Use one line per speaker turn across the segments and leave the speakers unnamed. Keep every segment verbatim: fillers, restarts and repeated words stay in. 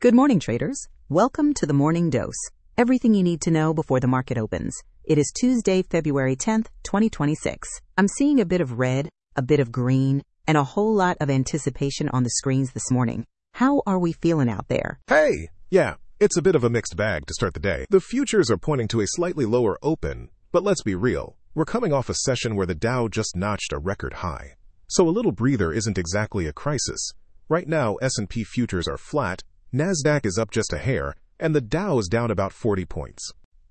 Good morning, traders. Welcome to the Morning Dose. Everything you need to know before the market opens. It is Tuesday, February tenth, twenty twenty-six. I'm seeing a bit of red, a bit of green, and a whole lot of anticipation on the screens this morning. How are we feeling out there?
Hey! Yeah, it's a bit of a mixed bag to start the day. The futures are pointing to a slightly lower open, but let's be real. We're coming off a session where the Dow just notched a record high. So a little breather isn't exactly a crisis. Right now, S and P futures are flat, NASDAQ is up just a hair, and the Dow is down about forty points.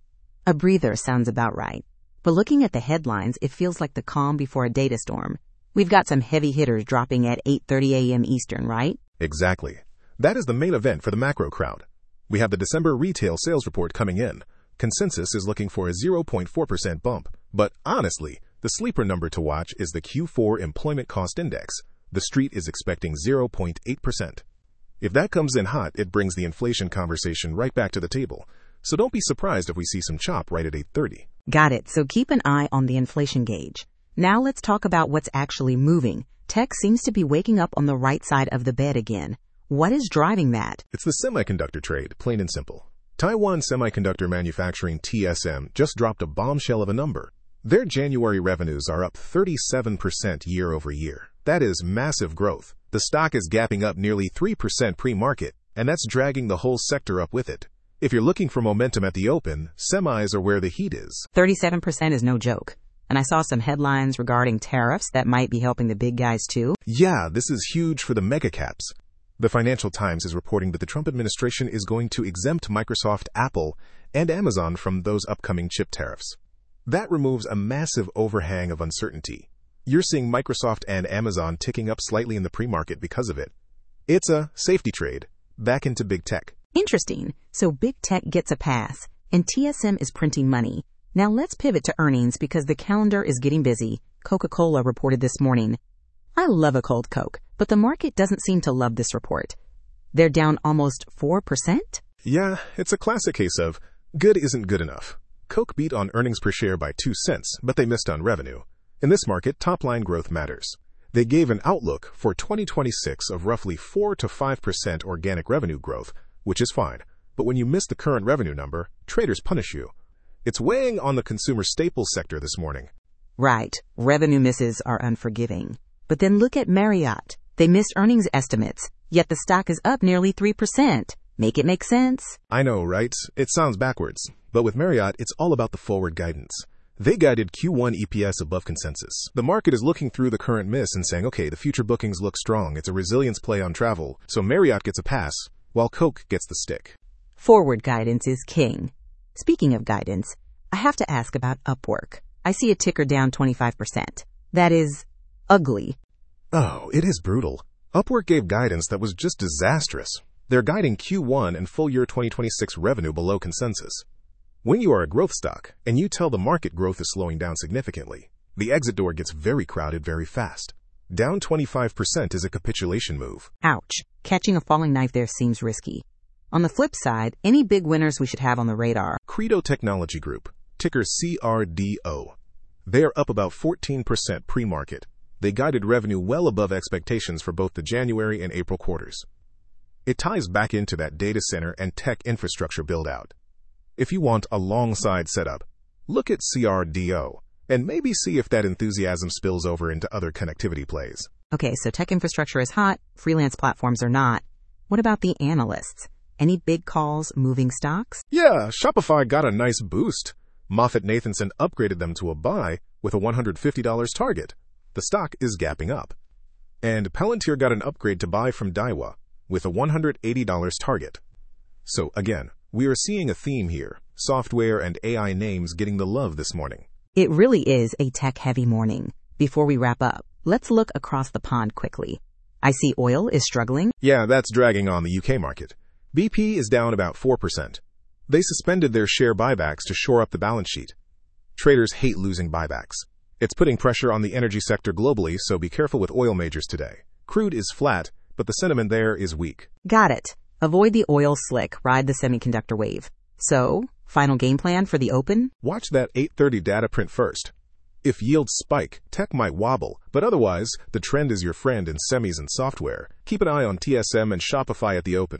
A breather sounds about right. But looking at the headlines, it feels like the calm before a data storm. We've got some heavy hitters dropping at eight thirty a.m. Eastern, right?
Exactly. That is the main event for the macro crowd. We have the December retail sales report coming in. Consensus is looking for a zero point four percent bump. But honestly, the sleeper number to watch is the Q four Employment Cost Index. The street is expecting zero point eight percent. If that comes in hot, it brings the inflation conversation right back to the table. So don't be surprised if we see some chop right at eight thirty.
Got it. So keep an eye on the inflation gauge. Now let's talk about what's actually moving. Tech seems to be waking up on the right side of the bed again. What is driving that?
It's the semiconductor trade, plain and simple. Taiwan Semiconductor Manufacturing T S M just dropped a bombshell of a number. Their January revenues are up thirty-seven percent year over year. That is massive growth. The stock is gapping up nearly three percent pre-market, and that's dragging the whole sector up with it. If you're looking for momentum at the open, semis are where the heat is.
thirty-seven percent is no joke. And I saw some headlines regarding tariffs that might be helping the big guys too.
Yeah, this is huge for the mega caps. The Financial Times is reporting that the Trump administration is going to exempt Microsoft, Apple, and Amazon from those upcoming chip tariffs. That removes a massive overhang of uncertainty. You're seeing Microsoft and Amazon ticking up slightly in the pre-market because of it. It's a safety trade, back into big tech.
Interesting. So big tech gets a pass, and T S M is printing money. Now let's pivot to earnings because the calendar is getting busy. Coca-Cola reported this morning. I love a cold Coke, but the market doesn't seem to love this report. They're down almost four percent?
Yeah, it's a classic case of good isn't good enough. Coke beat on earnings per share by two cents, but they missed on revenue. In this market, top-line growth matters. They gave an outlook for twenty twenty-six of roughly four to five percent organic revenue growth, which is fine. But when you miss the current revenue number, traders punish you. It's weighing on the consumer staples sector this morning.
Right. Revenue misses are unforgiving. But then look at Marriott. They missed earnings estimates, yet the stock is up nearly three percent. Make it make sense?
I know, right? It sounds backwards. But with Marriott, it's all about the forward guidance. They guided Q one E P S above consensus. The market is looking through the current miss and saying, okay, the future bookings look strong. It's a resilience play on travel. So Marriott gets a pass, while Coke gets the stick.
Forward guidance is king. Speaking of guidance, I have to ask about Upwork. I see a ticker down twenty-five percent. That is ugly.
Oh, it is brutal. Upwork gave guidance that was just disastrous. They're guiding Q one and full year twenty twenty-six revenue below consensus. When you are a growth stock, and you tell the market growth is slowing down significantly, the exit door gets very crowded very fast. Down twenty-five percent is a capitulation move.
Ouch. Catching a falling knife there seems risky. On the flip side, any big winners we should have on the radar?
Credo Technology Group, ticker C R D O. They are up about fourteen percent pre-market. They guided revenue well above expectations for both the January and April quarters. It ties back into that data center and tech infrastructure build-out. If you want a long side setup, look at C R D O and maybe see if that enthusiasm spills over into other connectivity plays.
Okay, so tech infrastructure is hot, freelance platforms are not. What about the analysts? Any big calls moving stocks?
Yeah, Shopify got a nice boost. MoffettNathanson upgraded them to a buy with a one hundred fifty dollars target. The stock is gapping up. And Palantir got an upgrade to buy from Daiwa with a one hundred eighty dollars target. So again, we are seeing a theme here. Software and A I names getting the love this morning.
It really is a tech-heavy morning. Before we wrap up, let's look across the pond quickly. I see oil is struggling.
Yeah, that's dragging on the U K market. B P is down about four percent. They suspended their share buybacks to shore up the balance sheet. Traders hate losing buybacks. It's putting pressure on the energy sector globally, so be careful with oil majors today. Crude is flat, but the sentiment there is weak.
Got it. Avoid the oil slick, ride the semiconductor wave. So, final game plan for the open?
Watch that eight thirty data print first. If yields spike, tech might wobble, but otherwise, the trend is your friend in semis and software. Keep an eye on T S M and Shopify at the open.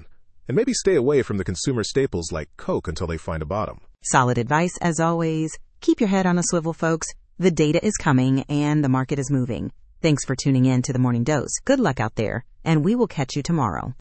And maybe stay away from the consumer staples like Coke until they find a bottom.
Solid advice as always. Keep your head on a swivel, folks. The data is coming and the market is moving. Thanks for tuning in to the Morning Dose. Good luck out there, and we will catch you tomorrow.